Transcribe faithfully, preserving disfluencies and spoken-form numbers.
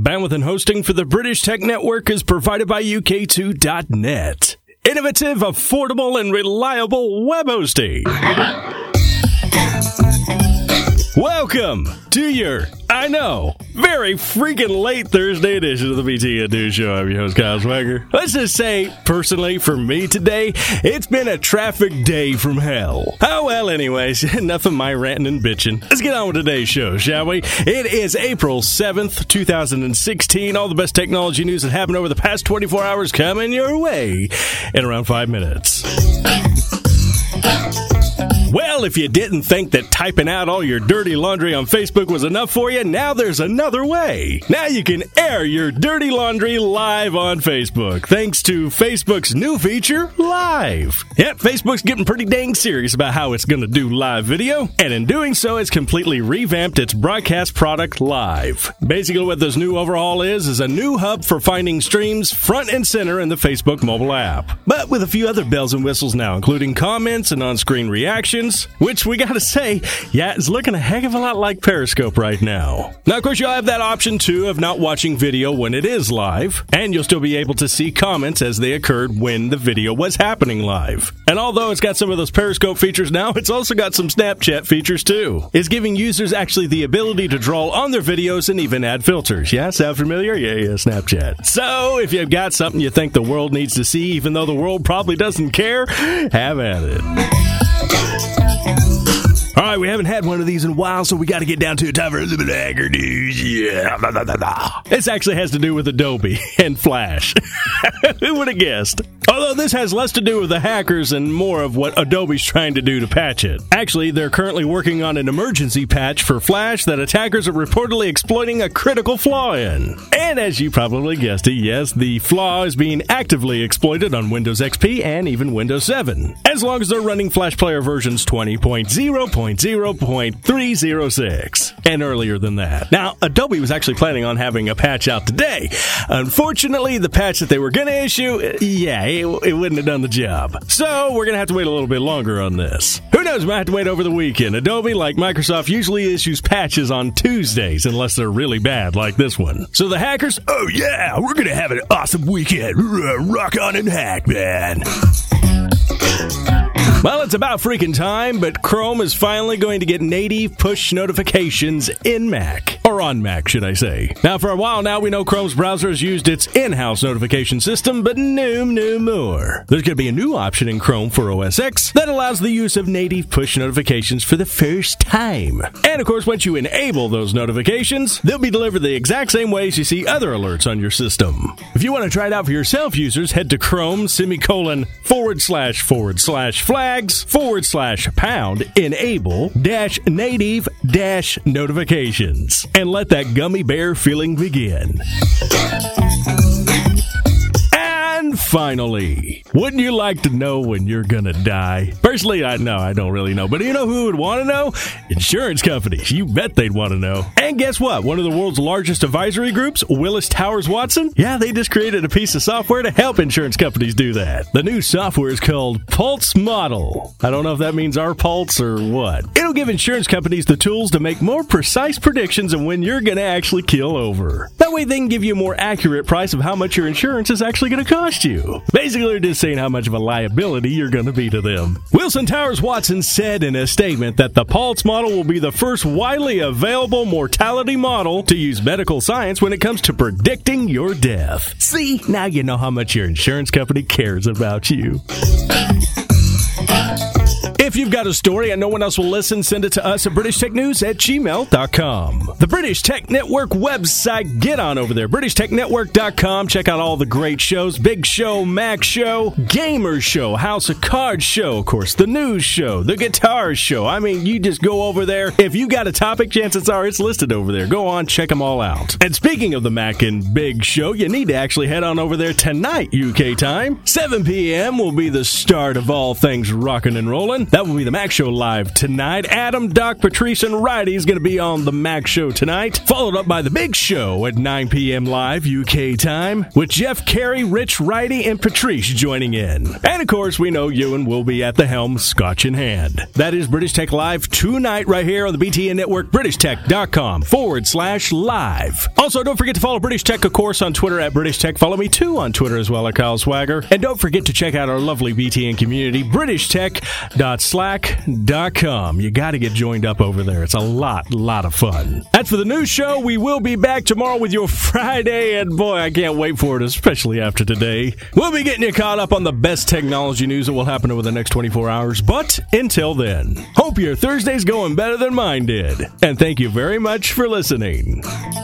Bandwidth and hosting for the British Tech Network is provided by U K two dot net. Innovative, affordable, and reliable web hosting. Welcome to your, I know, very freaking late Thursday edition of the B T N News Show. I'm your host, Kyle Swagger. Let's just say, personally, for me today, it's been a traffic day from hell. Oh, well, anyways, enough of my ranting and bitching. Let's get on with today's show, shall we? It is April seventh, two thousand sixteen. All the best technology news that happened over the past twenty-four hours coming your way in around five minutes. Well, if you didn't think that typing out all your dirty laundry on Facebook was enough for you, now there's another way. Now you can air your dirty laundry live on Facebook, thanks to Facebook's new feature, Live. Yep, Facebook's getting pretty dang serious about how it's going to do live video, and in doing so, it's completely revamped its broadcast product, Live. Basically, what this new overhaul is, is a new hub for finding streams front and center in the Facebook mobile app. But with a few other bells and whistles now, including comments and on-screen reactions, which we gotta say, yeah, it's looking a heck of a lot like Periscope right now. Now, of course, you'll have that option, too, of not watching video when it is live, and you'll still be able to see comments as they occurred when the video was happening live. And although it's got some of those Periscope features now, it's also got some Snapchat features, too. It's giving users actually the ability to draw on their videos and even add filters. Yeah, sound familiar? Yeah, yeah, Snapchat. So, if you've got something you think the world needs to see, even though the world probably doesn't care, have at it. All right, we haven't had one of these in a while, so we got to get down to it. Time for a little bit of hacker news. Yeah, blah, blah, blah, blah. This actually has to do with Adobe and Flash. Who would have guessed? Although this has less to do with the hackers and more of what Adobe's trying to do to patch it. Actually, they're currently working on an emergency patch for Flash that attackers are reportedly exploiting a critical flaw in. And as you probably guessed it, yes, the flaw is being actively exploited on Windows X P and even Windows seven, as long as they're running Flash Player versions twenty point zero point zero point three oh six, and earlier than that. Now, Adobe was actually planning on having a patch out today. Unfortunately, the patch that they were going to issue, yeah, it, it wouldn't have done the job. So, we're going to have to wait a little bit longer on this. Who knows, we might have to wait over the weekend. Adobe, like Microsoft, usually issues patches on Tuesdays, unless they're really bad, like this one. So the hackers, oh yeah, we're going to have an awesome weekend. Rock on and hack, man. Well, it's about freaking time, but Chrome is finally going to get native push notifications in Mac. Or on Mac, should I say. Now, for a while now, we know Chrome's browser has used its in-house notification system, but no, no more. There's going to be a new option in Chrome for O S X that allows the use of native push notifications for the first time. And, of course, once you enable those notifications, they'll be delivered the exact same ways you see other alerts on your system. If you want to try it out for yourself, users, head to Chrome, semicolon, forward slash, forward slash, flag, forward slash pound enable dash native dash notifications and let that gummy bear feeling begin. And finally, wouldn't you like to know when you're gonna die? Personally, I know I don't really know, but you know who would want to know? Insurance companies. You bet they'd want to know. And guess what? One of the world's largest advisory groups, Willis Towers Watson, yeah, they just created a piece of software to help insurance companies do that. The new software is called Pulse Model. I don't know if that means our pulse or what. It'll give insurance companies the tools to make more precise predictions of when you're gonna actually keel over. That way they can give you a more accurate price of how much your insurance is actually gonna cost you. Basically, they're just saying how much of a liability you're going to be to them. Wilson Towers Watson said in a statement that the Pulse model will be the first widely available mortality model to use medical science when it comes to predicting your death. See, now you know how much your insurance company cares about you. If you've got a story and no one else will listen, send it to us at british tech news at gmail dot com. The British Tech Network website, get on over there, british tech network dot com. Check out all the great shows, Big Show, Mac Show, Gamer Show, House of Cards Show, of course, the News Show, the Guitar Show. I mean, you just go over there. If you got a topic, chances are it's listed over there. Go on, check them all out. And speaking of the Mac and Big Show, you need to actually head on over there tonight, U K time. seven p.m. will be the start of all things rockin' and rollin'. That will be the Mac Show live tonight. Adam, Doc, Patrice, and Righty is going to be on the Mac Show tonight, followed up by the Big Show at nine p.m. live U K time, with Jeff, Carey, Rich, Righty, and Patrice joining in. And of course, we know Ewan will be at the helm, scotch in hand. That is British Tech Live tonight right here on the B T N Network, BritishTech.com forward slash live. Also, don't forget to follow British Tech, of course, on Twitter at British Tech. Follow me, too, on Twitter as well at Kyle Swagger. And don't forget to check out our lovely B T N community, British Tech dot slack dot com. You got to get joined up over there. It's a lot, lot of fun. That's for the news show. We will be back tomorrow with your Friday, and boy, I can't wait for it, especially after today. We'll be getting you caught up on the best technology news that will happen over the next twenty-four hours. But until then, hope your Thursday's going better than mine did. And thank you very much for listening.